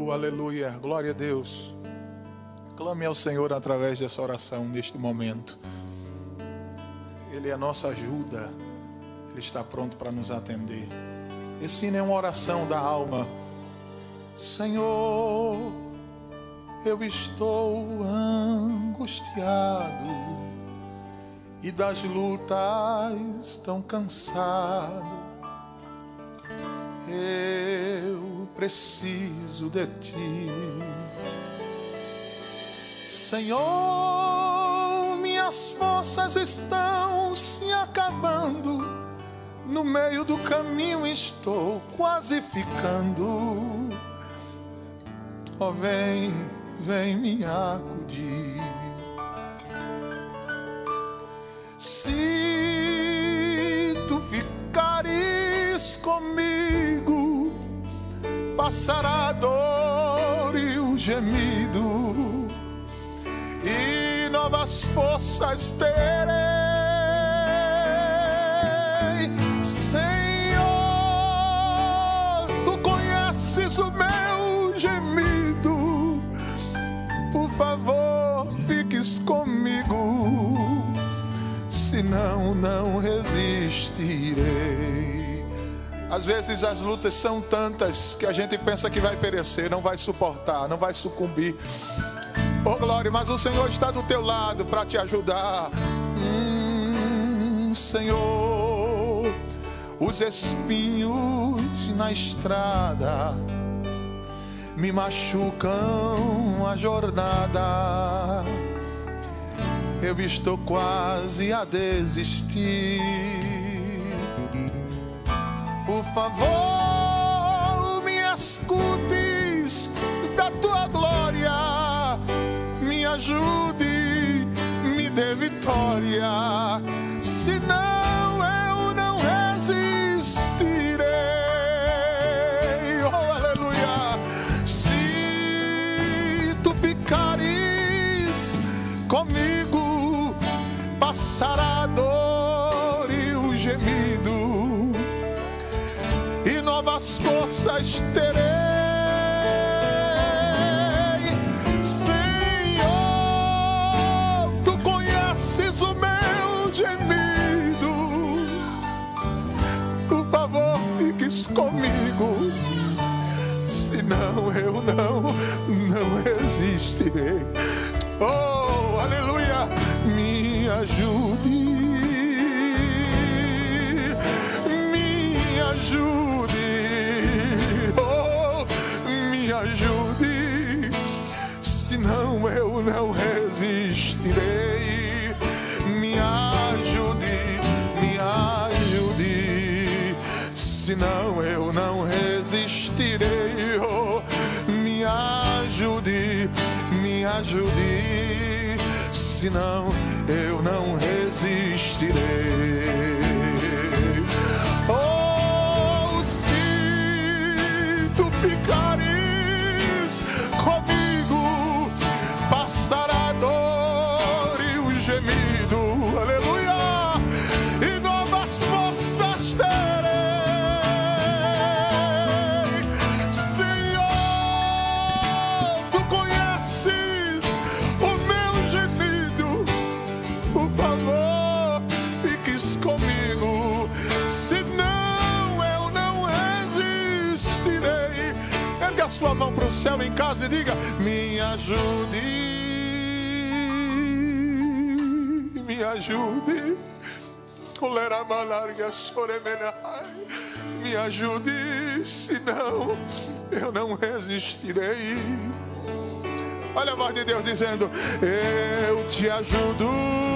Aleluia, glória a Deus. Clame ao Senhor através dessa oração neste momento. Ele é a nossa ajuda. Ele está pronto para nos atender. Esse hino é uma oração da alma. Senhor, eu estou angustiado e das lutas tão cansado. Eu preciso de ti. Senhor, minhas forças estão se acabando. No meio do caminho estou quase ficando. Oh, vem me acudir. Se tu ficares comigo, passará a dor e o gemido, e novas forças terei. Senhor, tu conheces o meu gemido. Por favor, fiques comigo, senão não resistirei. Às vezes as lutas são tantas que a gente pensa que vai perecer, não vai suportar, não vai sucumbir. Oh glória, mas o Senhor está do teu lado para te ajudar. Senhor, os espinhos na estrada me machucam a jornada. Eu estou quase a desistir. Por favor, me escutes da tua glória, me ajude, me dê vitória, senão eu não resistirei. Oh, aleluia! Se tu ficares comigo, passará a dor e o gemido, e novas forças terei. Senhor, tu conheces o meu gemido. Por favor, fiques comigo, senão eu não resistirei. Oh, aleluia! Me ajude, me ajude, oh, me ajude, senão eu não resistirei. Me ajude, senão eu não resistirei. Oh, me ajude, senão eu não resistirei. Oh, se tu ficares comigo, passará a dor e o gemido, aleluia, e novas forças terei. Senhor, tu conheces o meu gemido. Por favor, fiques comigo, senão eu não resistirei. Ergue a sua mão para o céu em casa e diga: me ajude, me ajude. Me ajude, senão eu não resistirei. Olha a voz de Deus dizendo: eu te ajudo,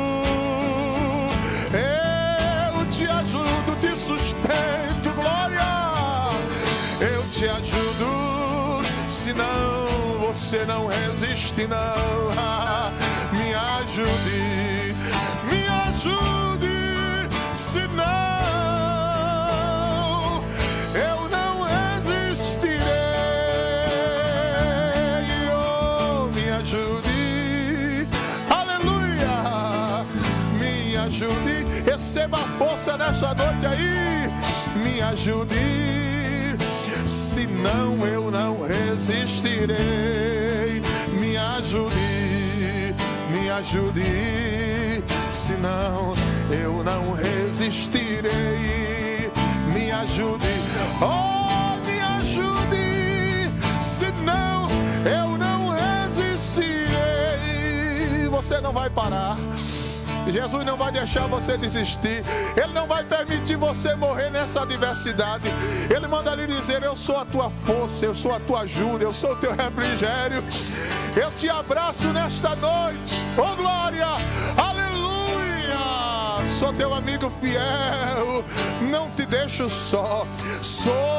te sustento, glória. Eu te ajudo, senão você não resiste, não. Me ajude, senão eu não resistirei. Oh, me ajude, aleluia, me ajude. Receba a força nessa noite aí, me ajude. senão eu não resistirei. Me ajude, senão eu não resistirei. Me ajude, oh, me ajude, senão eu não resistirei. Você não vai parar. Jesus não vai deixar você desistir. Ele não vai permitir você morrer nessa adversidade. Ele manda lhe dizer: eu sou a tua força, eu sou a tua ajuda, eu sou o teu refrigério. Eu te abraço nesta noite. Oh glória, aleluia. Sou teu amigo fiel, não te deixo só. Sou